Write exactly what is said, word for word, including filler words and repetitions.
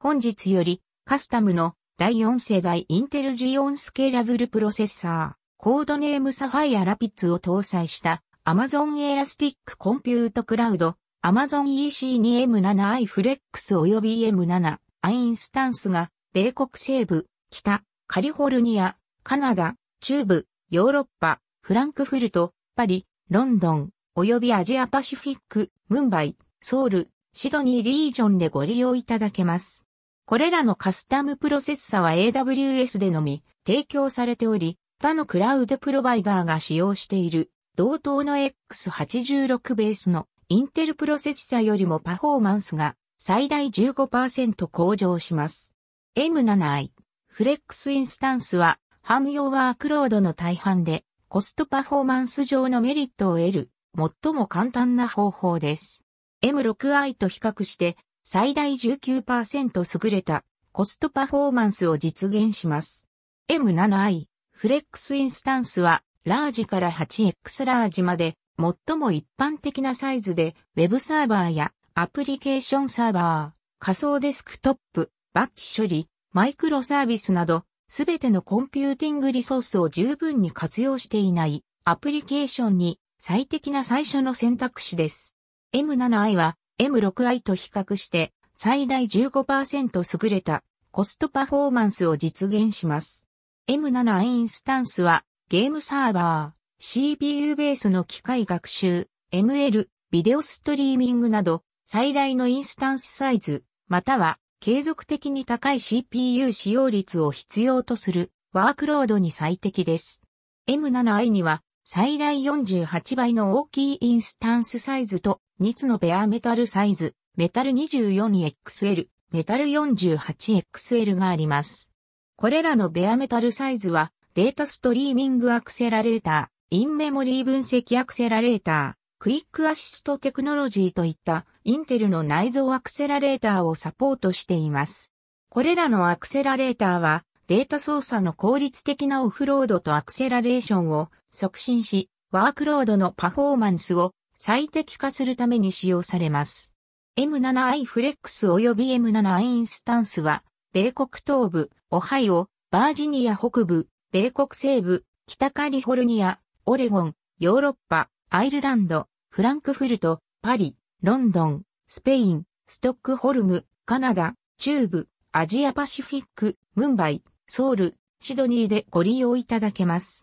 本日よりカスタムのだいよん世代インテルジオンスケーラブルプロセッサー、コードネームサファイアラピッツを搭載した Amazon Elastic Compute Cloud、Amazon イーシーツーエムセブンアイ Flex 及び エムセブンアイ インスタンスが米国西部、北、カリフォルニア、カナダ、中部、ヨーロッパ、フランクフルト、パリ、ロンドン、及びアジアパシフィック、ムンバイ、ソウル、シドニーリージョンでご利用いただけます。これらのカスタムプロセッサは エーダブリューエス でのみ提供されており、他のクラウドプロバイダーが使用している同等の エックスはちじゅうろく ベースのインテルプロセッサよりもパフォーマンスが最大 じゅうごパーセント 向上します。エムセブンアイ フレックスインスタンスはハム用ワークロードの大半でコストパフォーマンス上のメリットを得る最も簡単な方法です。エムシックスアイ と比較して最大 じゅうきゅうパーセント 優れたコストパフォーマンスを実現します。エムセブンアイ フレックスインスタンスはラージから はちエックス ラージまで最も一般的なサイズでウェブサーバーやアプリケーションサーバー、仮想デスクトップ、バッチ処理、マイクロサービスなどすべてのコンピューティングリソースを十分に活用していないアプリケーションに最適な最初の選択肢です。エムセブンアイ はエムシックスアイ と比較して最大 じゅうごパーセント 優れたコストパフォーマンスを実現します。エムセブンアイ インスタンスはゲームサーバー、シーピーユー ベースの機械学習、エムエル、ビデオストリーミングなど最大のインスタンスサイズ、または継続的に高い シーピーユー 使用率を必要とするワークロードに最適です。エムセブンアイ には最大よんじゅうはちばいの大きいインスタンスサイズとにつのベアメタルサイズ、メタル にじゅうよんエックスエル、メタル よんじゅうはちエックスエル があります。これらのベアメタルサイズはデータストリーミングアクセラレーター、インメモリー分析アクセラレーター、クイックアシストテクノロジーといったインテルの内蔵アクセラレーターをサポートしています。これらのアクセラレーターはデータ操作の効率的なオフロードとアクセラレーションを促進し、ワークロードのパフォーマンスを最適化するために使用されます。エムセブンアイ フレックス及び エムセブンアイ インスタンスは、米国東部、オハイオ、バージニア北部、米国西部、北カリフォルニア、オレゴン、ヨーロッパ、アイルランド、フランクフルト、パリ、ロンドン、スペイン、ストックホルム、カナダ、中部、アジアパシフィック、ムンバイ、ソウル、シドニーでご利用いただけます。